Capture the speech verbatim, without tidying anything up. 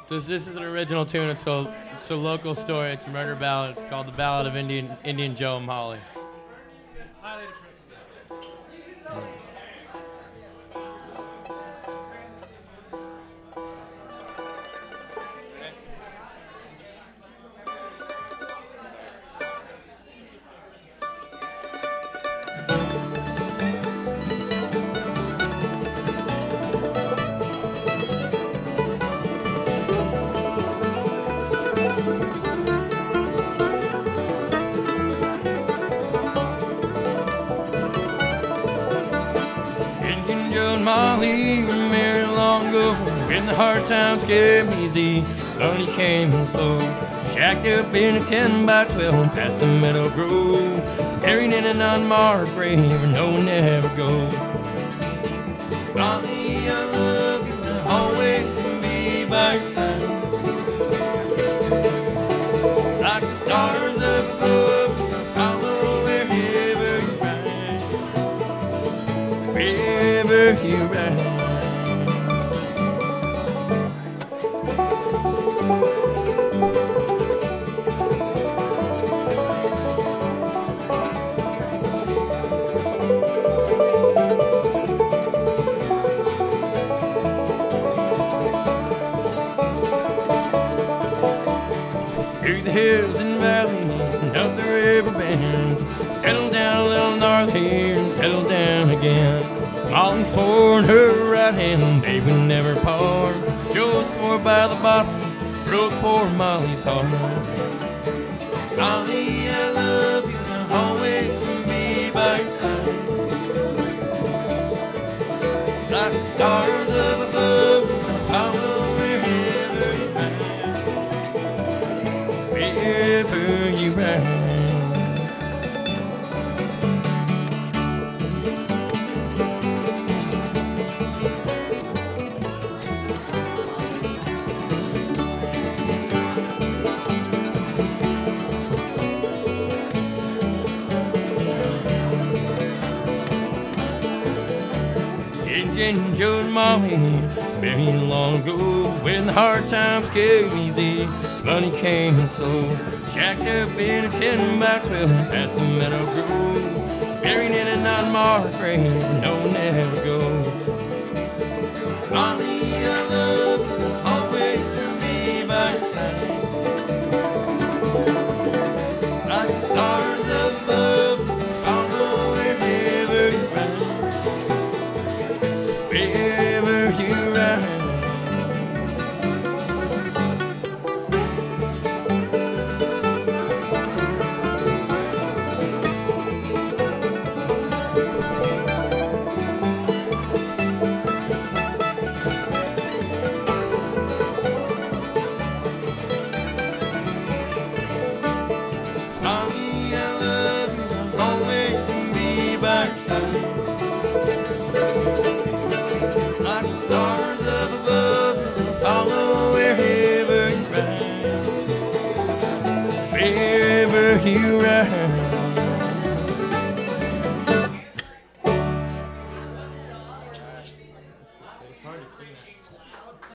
This, this is an original tune. It's a, it's a local story. It's a murder ballad. It's called The Ballad of Indian Indian Joe and Molly. Highly depressing. Indian Joe and Molly were married long ago. When the hard times came easy, money came slow. Shacked up in a ten by twelve past the Meadow Grove. Buried in an unmarked grave where no one ever goes. Molly, I love you, I'll always be by your side. Like the stars up above, I'll follow wherever you ride. Wherever you ride. Through the hills and valleys and up the river bends, settle down a little north here and settle down again. Molly swore in her right hand they would never part. Joe swore by the bottom, broke poor Molly's heart. Molly, I love you, I'll always be by your side. Like the stars up above, I'll follow wherever you ride. Wherever you ride. Indian Joe and Molly, very long ago, when the hard times came easy, money came and slow. Shacked up in a ten by twelve past the Meadow Grove. Buried in an unmarked grave where no one ever goes. Molly, I love you, I'll always be by your side. Like the stars up above, follow wherever you ride. Wherever you ride. Molly, I love you, I'll always be by your side. Like the stars up above, follow wherever you ride. Wherever you ride.